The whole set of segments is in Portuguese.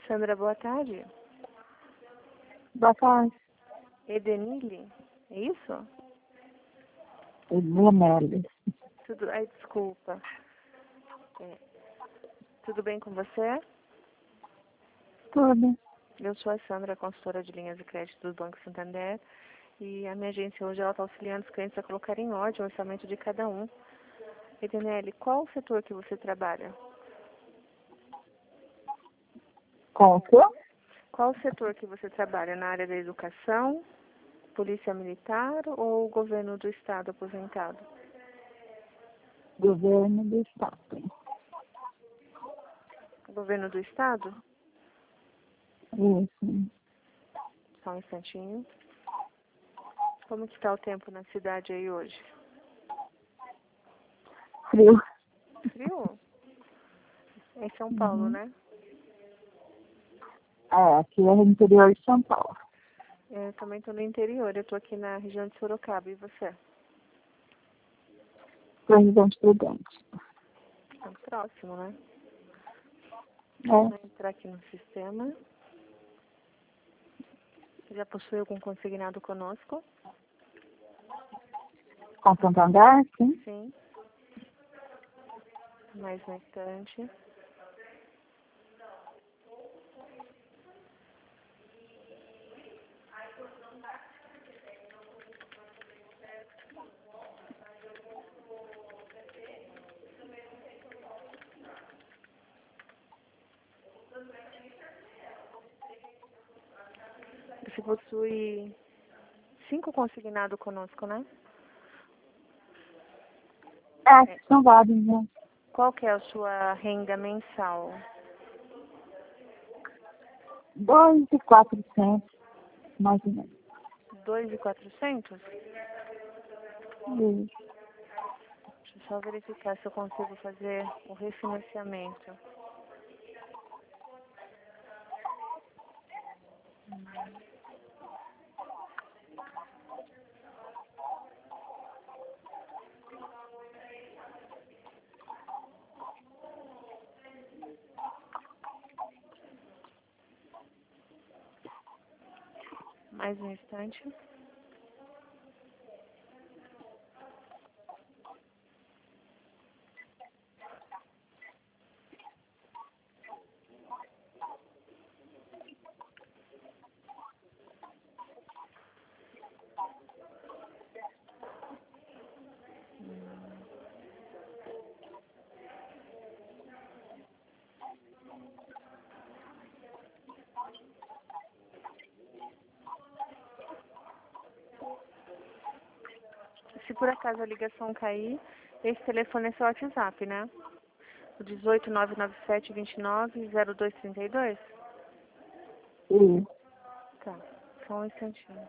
Sandra, boa tarde. Boa tarde. Edenile, é isso? Edenile. Tudo... Ai, desculpa. Tudo bem com você? Tudo. Eu sou a Sandra, consultora de linhas de crédito do Banco Santander. E a minha agência hoje está auxiliando os clientes a colocar em ordem o orçamento de cada um. Edenile, qual o setor que você trabalha? Com o quê? Qual o setor que você trabalha? Na área da educação, polícia militar ou governo do estado aposentado? Governo do Estado. Governo do estado? Isso. Só um instantinho. Como que está o tempo na cidade aí hoje? Frio. Frio? Em São Paulo, né? Aqui é o interior de São Paulo. Eu também estou no interior, eu estou aqui na região de Sorocaba. E você? Presidente Prudente. Muito próximo, né? É. Vou entrar aqui no sistema. Já possui algum consignado conosco? Com Santander, sim. Sim. Mais um instante. Você possui 5 consignados conosco, né? São vários, né? Qual que é a sua renda mensal? 2.400, mais ou menos. 2.400? Isso. Deixa eu só verificar se eu consigo fazer o refinanciamento. Mais um instante. Se por acaso a ligação cair, esse telefone é seu WhatsApp, né? O 18997290232? Isso. Tá, só um instantinho.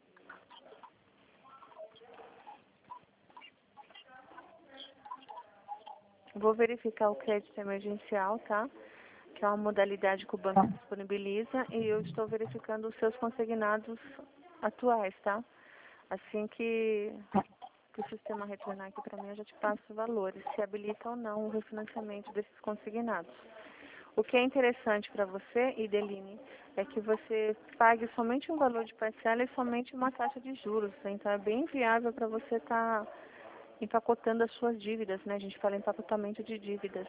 Vou verificar o crédito emergencial, tá? Que é uma modalidade que o banco disponibiliza, e eu estou verificando os seus consignados atuais, tá? Assim que o sistema retornar aqui para mim, eu já te passo os valores, se habilita ou não o refinanciamento desses consignados. O que é interessante para você, Ideline, é que você pague somente um valor de parcela e somente uma taxa de juros. Então, é bem viável para você estar empacotando as suas dívidas, né? A gente fala empacotamento de dívidas.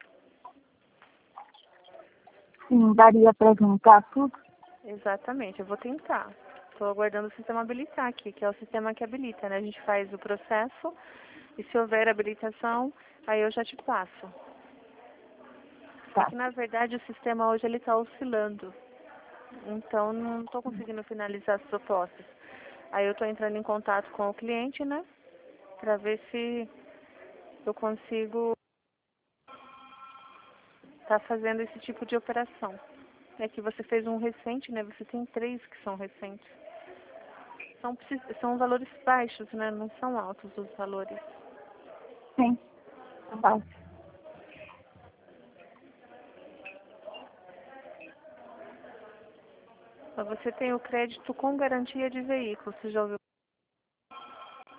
Sim, daria para juntar tudo? Exatamente, eu vou tentar. Estou aguardando o sistema habilitar aqui, que é o sistema que habilita, né? A gente faz o processo e se houver habilitação, aí eu já te passo. Tá. É que, na verdade, o sistema hoje ele está oscilando. Então, não estou conseguindo finalizar as propostas. Aí eu estou entrando em contato com o cliente, né? Para ver se eu consigo estar fazendo esse tipo de operação. É que você fez um recente, né? Você tem 3 que são recentes. São valores baixos, né? Não são altos os valores. Sim. Tá. Mas você tem o crédito com garantia de veículo. Você já ouviu?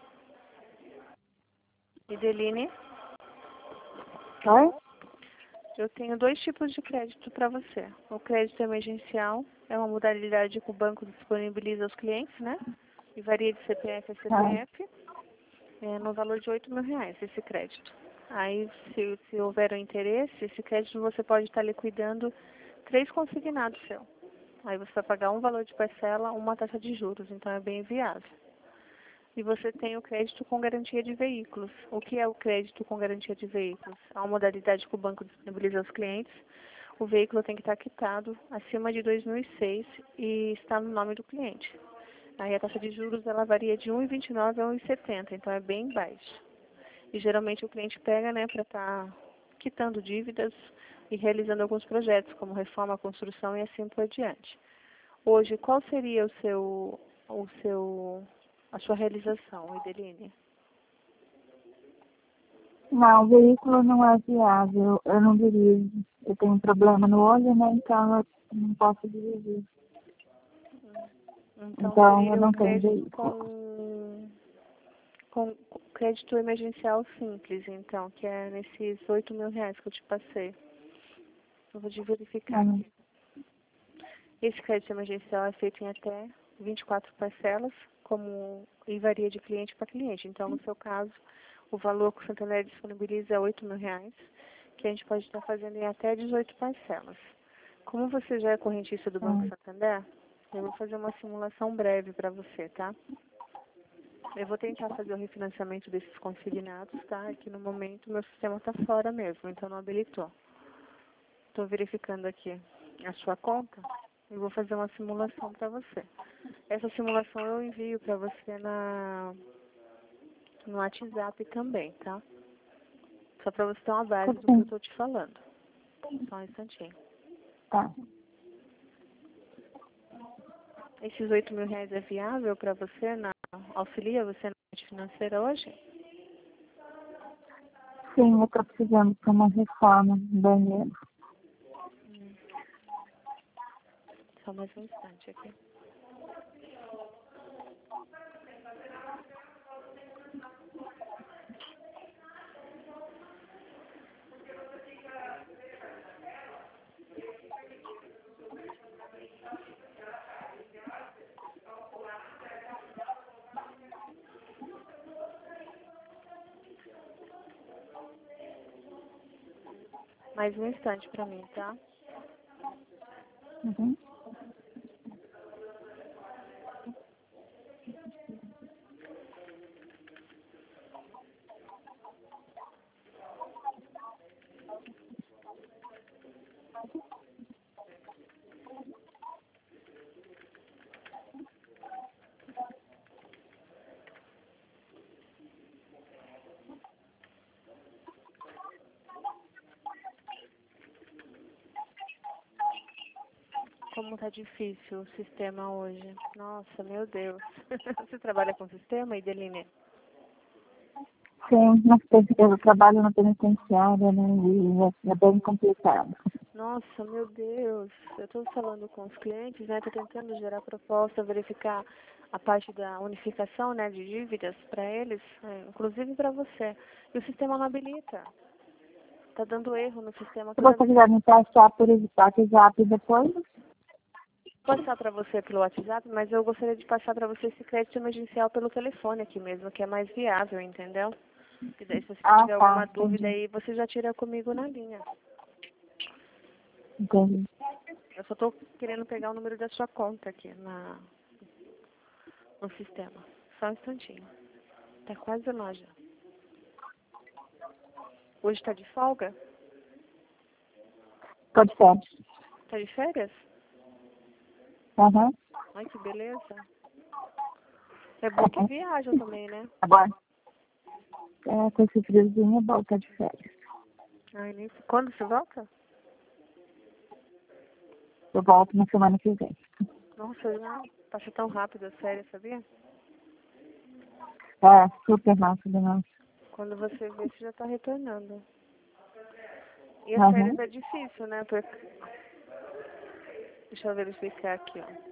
Ideline? Oi? Eu tenho dois tipos de crédito para você. O crédito emergencial é uma modalidade que o banco disponibiliza aos clientes, né? E varia de CPF a CPF, no valor de R$ 8.000 esse crédito. Aí, se houver um interesse, esse crédito você pode estar liquidando 3 consignados seu. Aí você vai pagar um valor de parcela, uma taxa de juros, então é bem viável. E você tem o crédito com garantia de veículos. O que é o crédito com garantia de veículos? É uma modalidade que o banco disponibiliza aos clientes. O veículo tem que estar quitado acima de 2006 e está no nome do cliente. Aí a taxa de juros ela varia de 1,29 a 1,70, então é bem baixa. E geralmente o cliente pega, né, para estar quitando dívidas e realizando alguns projetos, como reforma, construção e assim por diante. Hoje, qual seria a sua realização, Ideline? Não, o veículo não é viável. Eu não dirijo. Eu tenho um problema no olho, né? Então eu não posso dirigir. Então Então eu seria o não tenho crédito veículo. com crédito emergencial simples, então, que é nesses R$ 8.000 que eu te passei. Eu vou te verificar Uhum. aqui. Esse crédito emergencial é feito em até 24 parcelas, e varia de cliente para cliente. Então, no seu caso, o valor que o Santander disponibiliza é R$ 8.000, que a gente pode estar fazendo em até 18 parcelas. Como você já é correntista do Banco Santander, eu vou fazer uma simulação breve para você, tá? Eu vou tentar fazer o refinanciamento desses consignados, tá? Aqui no momento meu sistema está fora mesmo, então não habilitou. Estou verificando aqui a sua conta e vou fazer uma simulação para você. Essa simulação eu envio para você no WhatsApp também, tá? Só para você ter uma base do que eu estou te falando. Só um instantinho. Tá. Esses R$ 8.000 é viável para você, auxilia você na parte financeira hoje? Sim, eu estou precisando de uma reforma no banheiro. Só mais um instante aqui. Mais um instante para mim, tá? Uhum. Como tá difícil o sistema hoje. Nossa, meu Deus. Você trabalha com sistema, Ideline? Sim, mas eu trabalho na penitenciária, né? E é bem complicado. Nossa, meu Deus. Eu estou falando com os clientes, né? Estou tentando gerar proposta, verificar a parte da unificação, né, de dívidas para eles, inclusive para você. E o sistema não habilita. Tá dando erro no sistema Se toda você vez. quiser me passar por WhatsApp depois, Vou passar para você pelo WhatsApp, mas eu gostaria de passar para você esse crédito emergencial pelo telefone aqui mesmo, que é mais viável, entendeu? E daí, se você tiver tá, alguma dúvida entendi. aí, você já tira comigo na linha. Entendi. Eu só estou querendo pegar o número da sua conta aqui no sistema. Só um instantinho. Tá quase lá já. Hoje tá de folga? Tô de férias. Tá de férias? Uhum. Ai, que beleza. É bom que viajam também, né? Agora, com esse friozinho, volta de férias. Ai, nem... Quando você volta? Eu volto na semana que vem. Nossa, já passa tão rápido as férias, sabia? É, super rápido, né? Quando você vê, você já tá retornando. E as férias Uhum. é difícil, né? Deixa eu verificar aqui, ó.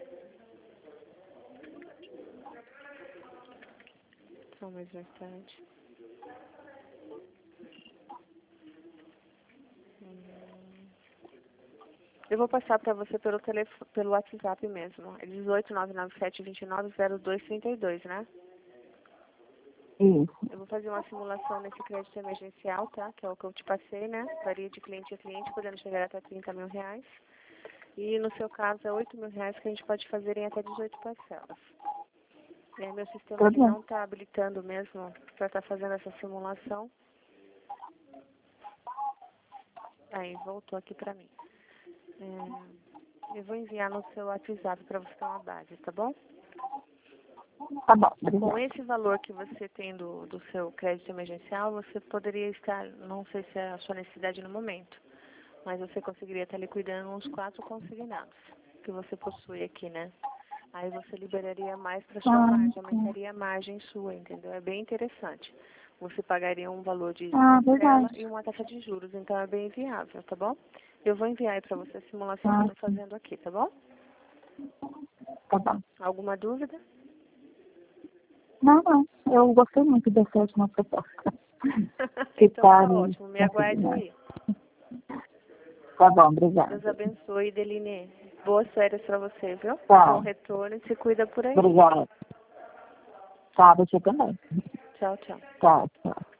Só mais um instante. Eu vou passar para você pelo WhatsApp mesmo. É 18997290232, né? Isso. Eu vou fazer uma simulação nesse crédito emergencial, tá? Que é o que eu te passei, né? Varia de cliente a cliente, podendo chegar até 30 mil reais. E no seu caso é 8 mil reais que a gente pode fazer em até 18 parcelas. E aí meu sistema aqui não está habilitando mesmo para estar fazendo essa simulação. Aí, voltou aqui para mim. Eu vou enviar no seu WhatsApp para você ter uma base, tá bom? Tá bom, obrigada. Com esse valor que você tem do seu crédito emergencial, você poderia estar, não sei se é a sua necessidade no momento, mas você conseguiria estar liquidando uns 4 consignados que você possui aqui, né? Aí você liberaria mais para sua margem, aumentaria a margem sua, entendeu? É bem interessante. Você pagaria um valor de parcela e uma taxa de juros, então é bem viável, tá bom? Eu vou enviar aí para você a simulação que eu estou fazendo aqui, tá bom? Tá bom. Alguma dúvida? Não. Eu gostei muito dessa última proposta. Então tá ótimo. Me aguarde aí. Tá bom, obrigada. Deus abençoe, Deline. Boas férias para você, viu? Tá. Bom retorno e se cuida por aí. Obrigada. Tá, você também. Tchau, tchau. Tchau.